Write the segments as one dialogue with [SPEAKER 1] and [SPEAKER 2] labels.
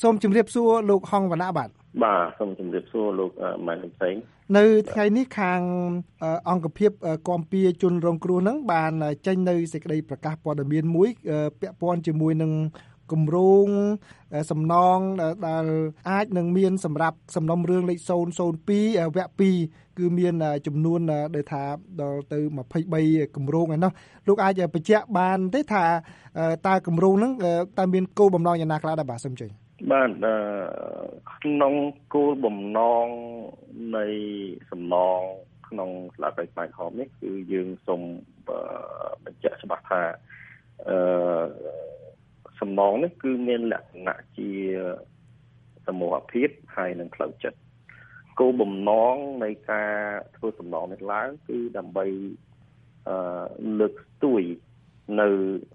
[SPEAKER 1] សូមជម្រាបសួរលោកហងវណ្ណៈបាទ
[SPEAKER 2] សូមជម្រាបសួរលោកម៉ែនផ្សេង
[SPEAKER 1] នៅថ្ងៃនេះខាងអង្គភាពគាំពៀជនរងគ្រោះហ្នឹងបានចេញនៅសេចក្តីប្រកាសព័ត៌មានមួយពាក់ព័ន្ធជាមួយនឹងគម្រោងសំណងដែលអាចនឹងមានសម្រាប់សំណុំរឿងលេខ002វគ្គ2គឺមានចំនួនដែលថាដល់ទៅ23គម្រោងឯណោះលោកអាចបញ្ជាក់បានទេថាតើគម្រោងហ្នឹងតើមានគោលបំណងយ៉ាងណាខ្លះដែរបាទសូមជឿ
[SPEAKER 2] បាទក្នុងគោលបំណងនៃសំណងក្នុងស្លាកដីខ្មែរក្រហមនេះគឺយើងសូមបញ្ជាក់ច្បាស់ថាសំណងនេះគឺមានលក្ខណៈជាសមូហភាពហើយនឹងផ្លូវចិត្តគោលបំណងនៃការធ្វើសំណងនេះឡើងគឺដើម្បីលើកស្ទួយនៅ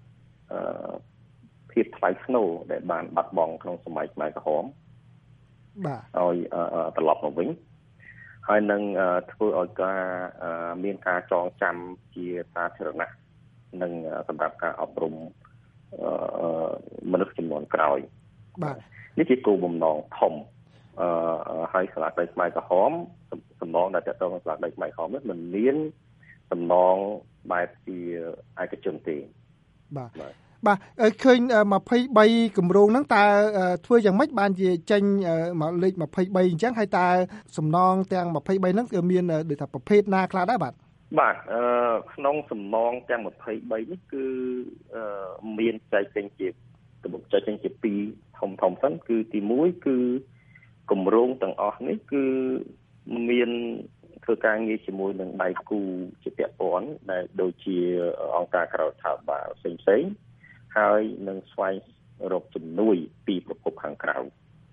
[SPEAKER 2] ភាពថ្លៃថ្នូរដែលបានបាត់បង់ក្នុងសម័យខ្មែរក្រហម
[SPEAKER 1] បាទ
[SPEAKER 2] ឲ្យត្រឡប់មកវិញហើយនឹងធ្វើឲ្យការមានការចងចាំជាសាធារណៈនិងសម្រាប់ការអប់រំមនុស្សចំនួនក្រោយ
[SPEAKER 1] បាទ
[SPEAKER 2] នេះជាគោលបំណងធំហើយស្លាកដីខ្មែរក្រហមសំណងដែលតទៅនឹងស្លាកដីខ្មែរក្រហមនេះមិនមានសំណងបែបជាឯកជនទេ
[SPEAKER 1] បាទឃើញ23គម្រោងហ្នឹងតើធ្វើយ៉ាងម៉េចបានជាចេញមកលេខ23អញ្ចឹងហើយតើសំណងទាំង23ហ្នឹងគឺមានដូចថាប្រភេទណាខ្លះដែរបាទ
[SPEAKER 2] ក្នុងសំណងទាំង23នេះគឺមានចែកចេញជាពីរធំសិនគឺទី1គឺគម្រោងទាំងអស់នេះគឺមានធ្វើការងារជាមួយនឹងដៃគូជាពាក់ព័ន្ធដែលដូចជាអង្គការក្រៅរដ្ឋាភិបាលផ្សេងៗហើយនឹងស្វែងរកជំនួយពីប្រភពខាងក្រៅ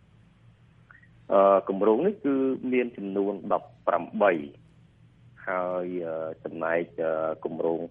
[SPEAKER 2] គម្រោងនេះគឺមានចំនួន18ហើយចំណែកគម្រោង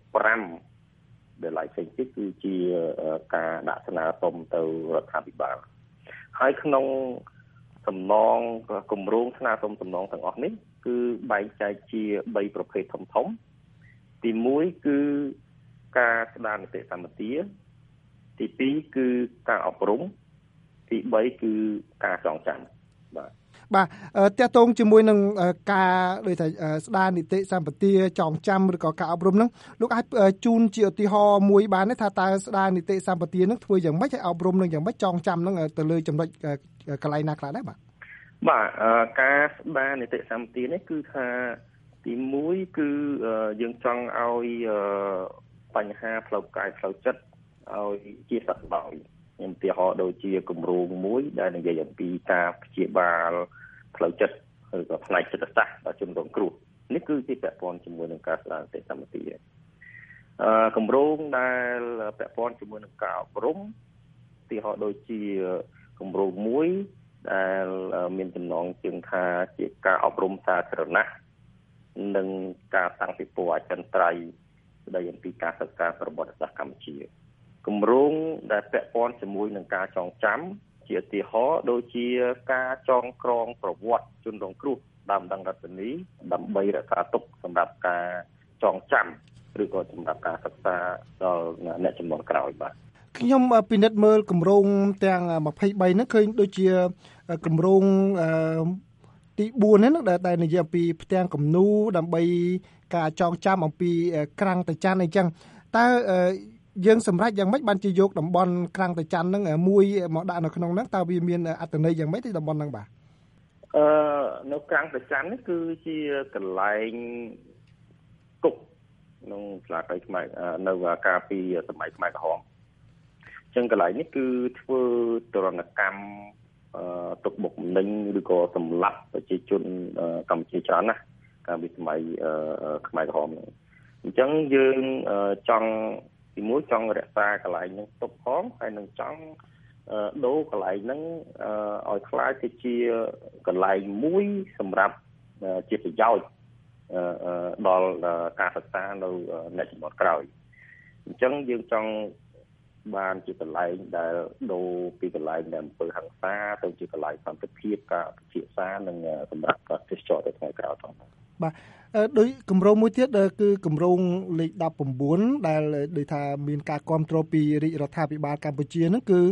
[SPEAKER 2] 5ដែលផ្សេងទៀតគឺជាការដាក់ស្នើសុំទៅរដ្ឋាភិបាលហើយក្នុងសំណងគម្រោងស្នើសុំសំណងទាំងអស់នេះគឺបែងចែកជា3ប្រភេទធំទី1គឺការស្ដារនីតិសម្បទាទី2គឺការអប់រំទី3គឺការចងចាំ
[SPEAKER 1] បាទតកតងជាមួយនឹងការដូចថាស្ដារនីតិសម្បទាចងចាំឬក៏ការអប់រំហ្នឹងលោកអាចជូនជាឧទាហរណ៍មួយបានទេថាតើស្ដារនីតិសម្បទាហ្នឹងធ្វើយ៉ាងម៉េចហើយអប់រំនឹងយ៉ាងម៉េចចងចាំហ្នឹងទៅលើចំណុចកន្លែងណាខ្លះដែរបាទ
[SPEAKER 2] ការស្ដារនីតិសម្បទានេះគឺថាទី1គឺយើងចង់ឲ្យបញ្ហាផ្លូវកាយផ្លូវចិត្តឲ្យជាសក្បាយខ្ញុំឧទាហរណ៍ដូចជាគម្រោងមួយដែលនិយាយអំពីការព្យាបាលផ្លូវចិត្តឬក៏ផ្នែកចិត្តសាស្ត្រដល់ជនរងគ្រោះនេះគឺជាពាក់ព័ន្ធជាមួយនឹងការស្ដារនីតិសម្បទាគម្រោងដែលពាក់ព័ន្ធជាមួយនឹងការអប់រំឧទាហរណ៍ដូចជាគម្រោងមួយដែលមានចំណងជើងថាជាការអប់រំសាធារណៈនិងការតាំងពិព័រណ៍អចិន្ត្រៃយ៍ស្ដីអំពីការសិក្សាប្រវត្តិសាស្ត្រកម្ពុជាគម្រោងដែលពាក់ព័ន្ធជាមួយនឹងការចងចាំជាឧទាហរណ៍ដូចជាការចងក្រងប្រវត្តិជនរងគ្រោះដើមដងរតនីដើម្បីរក្សាទុកសម្រាប់ការចងចាំឬក៏សម្រាប់ការសិក្សាដល់អ្នកជំនាន់ក្រោយបាទ
[SPEAKER 1] ខ្ញុំពិនិត្យមើលគម្រោងទាំង23ហ្នឹងឃើញដូចជាគម្រោងទី4ហ្នឹងដែលនិយាយអំពីផ្ទាំងគំនូរដើម្បីការចងចាំអំពីក្រាំងតាចាន់អីចឹងតើយើងសម្រេចយ៉ាងម៉េចបានជាយកតំបន់ក្រាំងតាចាន់ហ្នឹងមួយមកដាក់នៅក្នុងហ្នឹងតើវាមានអត្ថន័យយ៉ាងម៉េចទីតំបន់ហ្នឹងបាទ
[SPEAKER 2] នៅក្រាំងតាចាន់នេះគឺជាកន្លែងគុកក្នុងស្លាកដីខ្មែរនៅកាលពីសម័យខ្មែរក្រហមចឹងកន្លែងនេះគឺធ្វើទរណកម្មទុកបុកម្នេញឬក៏សម្លាប់ប្រជាជនកម្ពុជាច្រើនណាស់កាលពីសម័យខ្មែរក្រហមហ្នឹងអញ្ចឹងយើងចង់ទីមួយចង់រក្សាកន្លែងហ្នឹងទុកផងហើយនឹងចង់ដូរកន្លែងហ្នឹងឲ្យខ្លាយទៅជាកន្លែងមួយសម្រាប់ជាប្រយោជន៍ដល់ការសិក្សានៅអ្នកជំនាន់ក្រោយអញ្ចឹងយើងចង់បានជាកន្លែងដែលដូរពីកន្លែងដែលអំពើហិង្សាទៅជាកន្លែងសន្តិភាពការពិភាក្សានិងសម្រាប់ការទេសចរទៅថ្ងៃក្រោយផង
[SPEAKER 1] បាទដោយគម្រោងមួយទៀតគឺគម្រោងលេខ19ដែលដូចថាមានការគ្រប់គ្រងពីរាជរដ្ឋាភិបាលកម្ពុជាហ្នឹងគឺ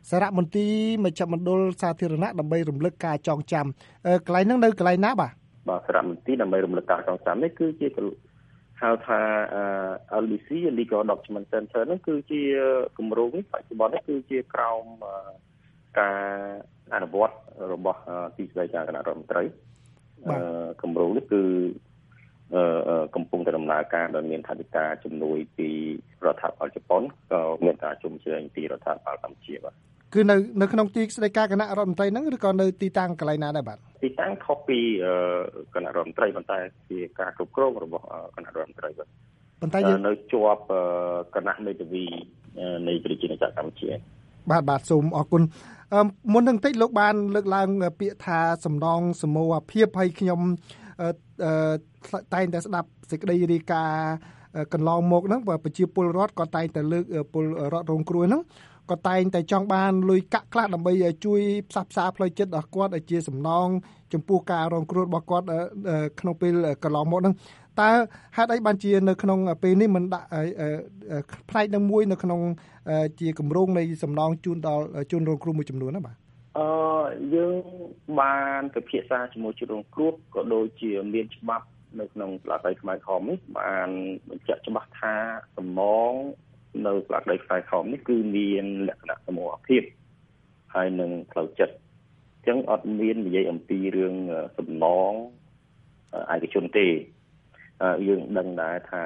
[SPEAKER 1] សារមន្ទីរមជ្ឈមណ្ឌលសាធារណៈដើម្បីរំលឹកការចងចាំកន្លែងហ្នឹងនៅកន្លែងណាបាទ
[SPEAKER 2] សារមន្ទីរដើម្បីរំលឹកការចងចាំនេះគឺជាហៅថា LDC Legal Document Center ហ្នឹងគឺជាគម្រោងនេះបច្ចុប្បន្ននេះគឺជាក្រោមការអនុវត្តរបស់ទីស្តីការគណៈរដ្ឋមន្ត្រីគម្រោងនេះគឺកំពុងតែដំណើរការដោយមានថវិកាជំនួយពីរដ្ឋាភិបាលជប៉ុនក៏មានការជុំជ្រែងពីរដ្ឋាភិបាលកម្ពុជាបាទ
[SPEAKER 1] គឺនៅក្នុងទីស្តីការគណៈរដ្ឋមន្ត្រីហ្នឹងឬក៏នៅទីតាំងកន្លែងណាដែរបាទ
[SPEAKER 2] ទីតាំងខុសពីគណៈរដ្ឋមន្ត្រីប៉ុន្តែជាការគ្រប់គ្រងរបស់គណៈរដ្ឋមន្ត្រីបាទ
[SPEAKER 1] ប៉ុន្តែយើង
[SPEAKER 2] នៅជាប់គណៈមេធាវីនៃប្រជាជាតិកម្ពុជា
[SPEAKER 1] បាទសូមអរគុណមុននឹងតិចលោកបានលើកឡើងពាក្យថាសំណងសមូហភាពហើយខ្ញុំតែងតែស្ដាប់សេចក្តីរាយការណ៍កន្លងមកហ្នឹងប្រជាពលរដ្ឋក៏តែងតែលើកពលរដ្ឋរងគ្រោះហ្នឹងក៏តែងតែចង់បានលុយកាក់ខ្លះដើម្បីជួយផ្សះផ្សាផ្លូវចិត្តដល់គាត់ឲ្យជាសំណងចំពោះការរងគ្រោះរបស់គាត់ក្នុងពេលកន្លងមកហ្នឹងតើហេតុអីបានជានៅក្នុងពេលនេះមិនដាក់ផ្នែកនឹងមួយនៅក្នុងជាគម្រោងនៃសំណងជូនដល់ជនរងគ្រោះមួយចំនួនណាបាទ
[SPEAKER 2] យើងបានពិភាក្សាជាមួយជនរងគ្រោះក៏ដូចជាមានច្បាប់នៅក្នុងស្លាកដីខ្មែរក្រហមនេះបានបញ្ជាក់ច្បាស់ថាសំណងនៅស្លាកដីខ្មែរក្រហមនេះគឺមានលក្ខណៈសមូហភាពហើយនឹងផ្លូវចិត្តអញ្ចឹងអត់មាននិយាយអំពីរឿងសំណងឯកជនទេយើងដឹងដែរថា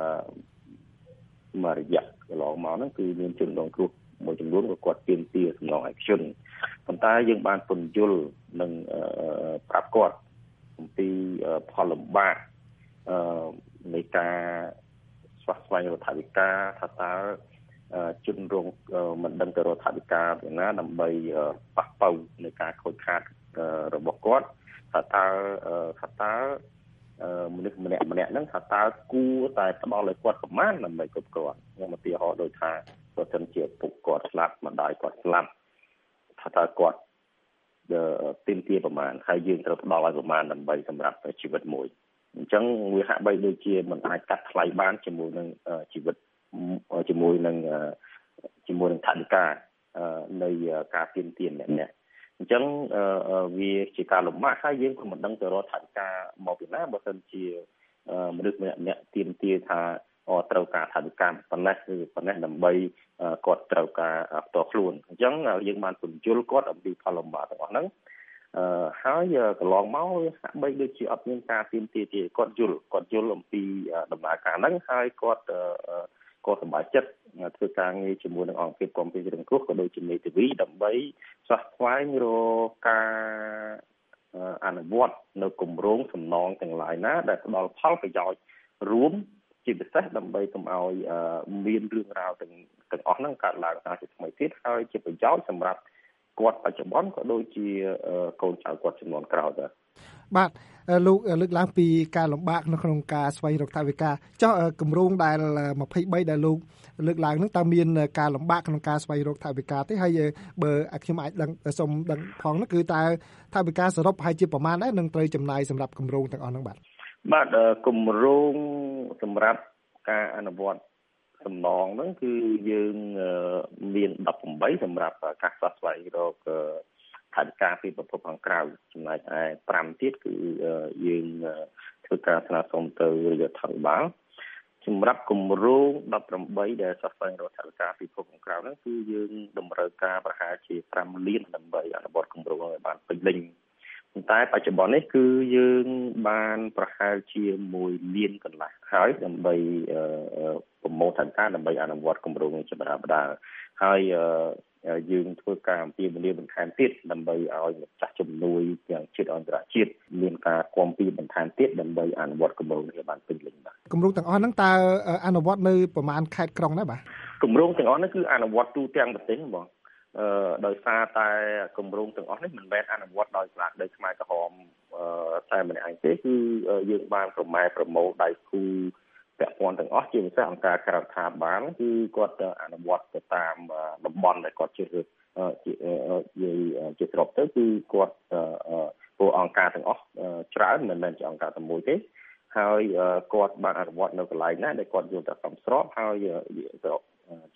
[SPEAKER 2] មួយរយៈកន្លងមកហ្នឹងគឺមានជនរងគ្រោះមួយចំនួនក៏គាត់ទាមទារសំណងឯកជនប៉ុន្តែយើងបានពន្យល់និងប្រាប់គាត់អំពីផលលំបាកនៃការស្វះស្វែងរកថវិកាថាតើជនរងមិនដឹងទៅរកថវិកាពីណាដើម្បីប៉ះប៉ូវនៃការខូចខាតរបស់គាត់ថាតើមនុស្សម្នាក់ហ្នឹងថាតើគួរតែផ្ដល់ឲ្យគាត់ប្រមាណដើម្បីគ្រប់គ្រាន់ខ្ញុំឧទាហរណ៍ដូចថាបើសិនជាពុកគាត់ស្លាប់ម្ដាយគាត់ស្លាប់ថាតើគាត់ទាមទារប្រមាណហើយយើងត្រូវផ្ដល់ឲ្យប្រមាណដើម្បីសម្រាប់ជីវិតមួយអញ្ចឹងវាហាក់បីដូចជាមិនអាចកាត់ថ្លៃបានជាមួយនឹងជីវិតជាមួយនឹងថវិកានៃការទាមទារម្នាក់អញ្ចឹងវាជាការលំបាកហើយយើងក៏មិនដឹងទៅរកថវិកាមកពីណាបើសិនជាមនុស្សម្នាក់ទាមទារថាត្រូវការថវិកាប៉ុណ្ណេះឬប៉ុណ្ណេះដើម្បីគាត់ត្រូវការផ្ទាល់ខ្លួនអញ្ចឹងយើងបានពន្យល់គាត់អំពីផលលំបាកទាំងអស់ហ្នឹងហើយកន្លងមកហាក់បីដូចជាអត់មានការទាមទារទេគាត់យល់អំពីដំណើរការហ្នឹងហើយគាត់សប្បាយចិត្តធ្វើការងារជាមួយនឹងអង្គភាពគាំពារជនរងគ្រោះក៏ដូចជាមេធាវីដើម្បីស្វះស្វែងរកការអនុវត្តនៅគម្រោងសំណងទាំងឡាយណាដែលផ្ដល់ផលប្រយោជន៍រួមជាពិសេសដើម្បីកុំឲ្យមានរឿងរ៉ាវទាំងអស់ហ្នឹងកើតឡើងជាថ្មីទៀតហើយជាប្រយោជន៍សម្រាប់គាត់បច្ចុប្បន្នក៏ដូចជាកូនចៅគាត់ចំនួនក្រោយដែរ
[SPEAKER 1] បាទលោកលើកឡើងពីការលំបាកនៅក្នុងការស្វែងរកថវិកាចុះគម្រោងដែល23ដែលលោកលើកឡើងហ្នឹងតើមានការលំបាកក្នុងការស្វែងរកថវិកាទេហើយបើខ្ញុំអាចសូមដឹងផងនោះគឺតើថវិកាសរុបប្រហែលជាប្រមាណដែរនឹងត្រូវចំណាយសម្រាប់គម្រោងទាំងអស់ហ្នឹង
[SPEAKER 2] បាទគម្រោងសម្រាប់ការអនុវត្តសំណងហ្នឹងគឺយើងមាន18សម្រាប់ការស្វះស្វែងរកថវិកាពីប្រភពខាងក្រៅចំណែកឯ5ទៀតគឺយើងធ្វើការស្នើសុំទៅរដ្ឋាភិបាលសម្រាប់គម្រោង18ដែលស្វែងរកថវិកាពីប្រភពខាងក្រៅហ្នឹងគឺយើងតម្រូវការប្រហែលជា5លានដើម្បីអនុវត្តគម្រោងឲ្យបានពេញលេញតែបច្ចុប្បន្ននេះគឺយើងបានប្រហែលជា1លានកន្លះហើយដើម្បីប្រមូលថវិកាដើម្បីអនុវត្តគម្រោងនេះជាបណ្ដាលហើយយើងធ្វើការអំពាវនាវបន្ថែមទៀតដើម្បីឲ្យម្ចាស់ជំនួយទាំងជាតិអន្តរជាតិមានការគាំពារបន្ថែមទៀតដើម្បីអនុវត្តគម្រោងនេះបានពេញលេញបាទ
[SPEAKER 1] គម្រោងទាំងអស់ហ្នឹងតើអនុវត្តនៅប្រមាណខេត្តក្រុងដែរបាទ
[SPEAKER 2] គម្រោងទាំងអស់នេះគឺអនុវត្តទូទាំងប្រទេសបងដោយសារតែគម្រោងទាំងអស់នេះមិនមែនអនុវត្តដោយស្លាកដីខ្មែរក្រហមតែម្នាក់ឯងទេគឺយើងបានប្រមូលដៃគូពាក់ព័ន្ធទាំងអស់ជាពិសេសអង្គការក្រៅរដ្ឋាភិបាលគឺគាត់អនុវត្តទៅតាមតំបន់ដែលគាត់ជ្រើសរើសជាស្របទៅគឺគាត់ពួកអង្គការទាំងអស់ច្រើនមិនមែនជាអង្គការតែមួយទេហើយគាត់បានអនុវត្តនៅកន្លែងណាដែលគាត់យល់ថាសមស្របហើយជា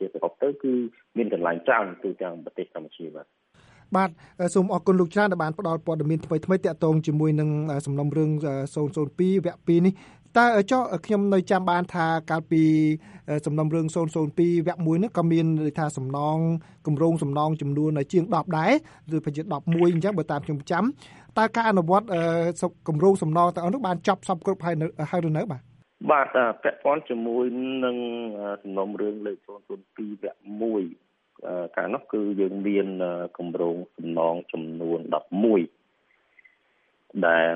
[SPEAKER 2] ជាសរុបទៅគឺមានកន្លែងច្រើនទូទាំងប្រទេសកម្ពុជា
[SPEAKER 1] បាទសូមអរគុណលោកច្រើនដែលបានផ្ដល់ព័ត៌មានថ្មីៗទាក់ទងជាមួយនឹងសំណុំរឿង002វគ្គ 2នេះតើចុះខ្ញុំនៅចាំបានថាកាលពីសំណុំរឿង002វគ្គ 1នេះក៏មានន័យថាសំណងគម្រោងសំណងចំនួនជាង10ដែរឬប្រហែលជា11អញ្ចឹងបើតាមខ្ញុំចាំតើការអនុវត្តគម្រោងសំណងទាំងអស់នោះបានចប់សពគ្រប់ហើយឬនៅ
[SPEAKER 2] បាទពាក់ព័ន្ធជាមួយនឹងសំណុំរឿងលេខ002វគ្គ 1កាលនោះគឺយើងមានគម្រោងសំណងចំនួន11ដែល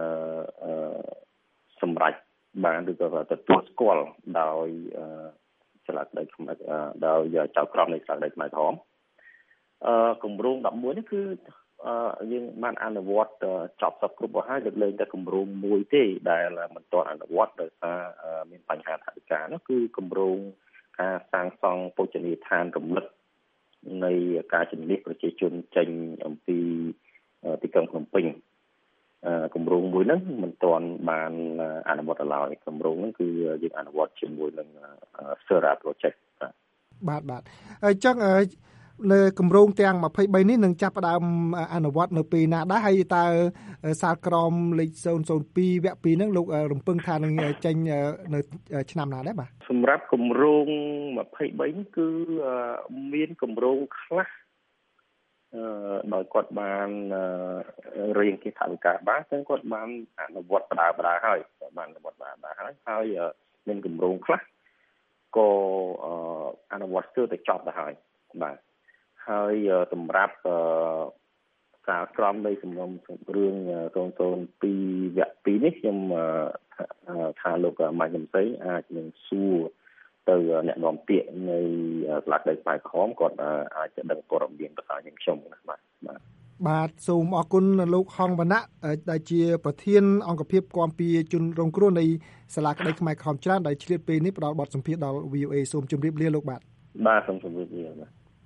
[SPEAKER 2] សម្រាប់បានឬក៏ទទួលស្គាល់ដោយឆ្លាតដីខ្មែរដោយចៅក្រមនៃឆ្លាតដីខ្មែរក្រមគម្រោង11នេះគឺយើងបានអនុវត្តចប់សពគ្រប់ហើយលើកលែងតែគម្រោងមួយទេដែលមិនទាន់អនុវត្តដោយសារមានបញ្ហាថវិកានោះគឺគម្រោងការសាងសង់បូជនីយដ្ឋានរំលឹកនៃការជំនះប្រជាជនចេញអំពីទីក្រុងភ្នំពេញគម្រោងមួយហ្នឹងមិនទាន់បានអនុវត្តឡើយគម្រោងហ្នឹងគឺយើងអនុវត្តជាមួយនឹង Sera Project
[SPEAKER 1] បាទអញ្ចឹងនៅគម្រោងទាំង23នេះនឹងចាប់ផ្ដើមអនុវត្តនៅពេលណាដែរហើយតើសាលក្រមលេខ002វគ្គ 2ហ្នឹងលោករំពឹងថានឹងចេញនៅឆ្នាំណាដែរបាទ
[SPEAKER 2] សម្រាប់គម្រោង23នេះគឺមានគម្រោងខ្លះដោយគាត់បានរៀងគេថវិកាបានចឹងគាត់បានអនុវត្តបដាហើយបានអនុវត្តបដាហើយមានគម្រោងខ្លះក៏អនុវត្តស្ទើរតែចប់ទៅហើយបាទហើយសម្រាប់សារក្រមនៃសំណុំរឿង002វគ្គ 2នេះខ្ញុំថាលោកម៉ាញ់កំសីអាចនឹងសួរទៅអ្នកនាំពាក្យនៃស្លាកដីខ្មែរក្រមគាត់អាចจะដឹងព័ត៌មានប្រសាខ្ញុំណា
[SPEAKER 1] បាទសូមអរគុណលោកហងវណ្ណៈដែលជាប្រធានអង្គភិបគាំពៀជនរងគ្រោះនៃសាលាក្តីខ្មែរក្រមច្រើនដែលឆ្លៀតពេលនេះផ្ដល់បទសម្ភាសន៍ដល់ VOA សូមជម្រាបលាលោកបាទ
[SPEAKER 2] សូមជម្រាបលាបាទ